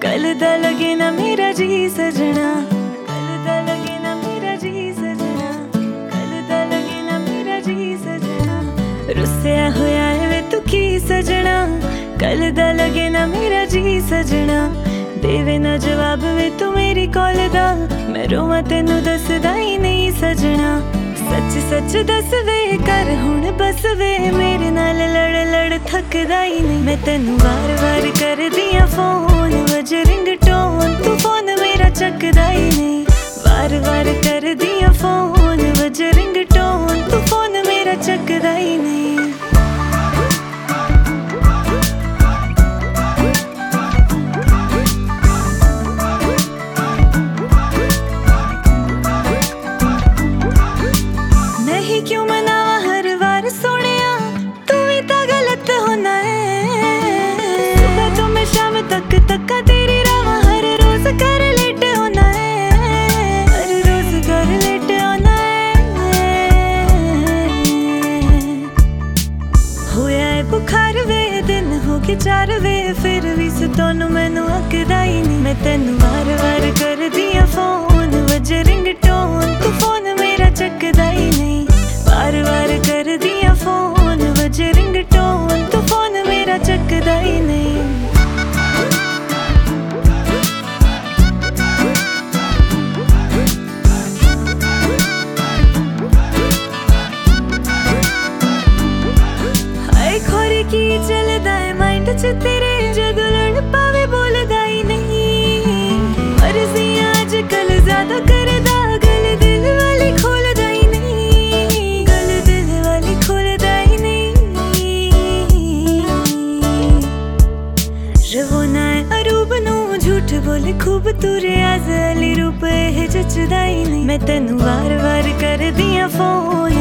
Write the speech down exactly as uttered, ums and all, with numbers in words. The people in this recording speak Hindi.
कल दा लगे ना मेरा जी सजना, कल दा लगे ना मेरा जी सजना, कल दा लगे ना मेरा जी सजना। रुसिया होया है वे तू की सजना, कल दा लगे ना मेरा जी सजना। देवे ना जवाब वे तू मेरी कॉल दा, मैं रोवां तेनू दसदा ही नहीं सजना। सच सच दस वे कर हुण बस वे, मेरे नाल लड़ लड़ थकदा ही नहीं। मैं तेनू वार वार कर दिया फोन, वज रिंगटोन तू फोन मेरा चकदा ही नहीं। वार वार कर दिया फोन, वज रिंगटोन तू फोन मेरा चकदा ही नहीं। क्यों मनावा हर बार सोनिया, तू ही तो गलत होना है। सुबह तो मैं शाम तक तक तेरी रावा, हर रोज कर लेट होना है, हर रोज कर लेट होना है। होया है बुखार वे, दिन हो के चार वे, फिर भी सुतोनू मैनू अकदा ही नहीं। मैं तेनू वार वार कर दिया फोन, वज रिंगटोन तू फोन मेरा चकदा ही नहीं। बार बार कर दिया फोन, वज रिंगटोन तू फोन मेरा चकदा ही नहीं। हाय खोरी की चलदा है माइंड च तेरे, जदों लड़ पावे बोलदा ही नहीं। मर्जी आज कल ज्यादा करदा, गल दिल वाली खोलदा ही नहीं, गल दिल वाली खोलदा ही नहीं। रवो ना अरूब नू झूठ बोले खूब, तू रियाज अली रूप है जचदा ही नहीं। मैं तेनू वार वार कर दिया फोन,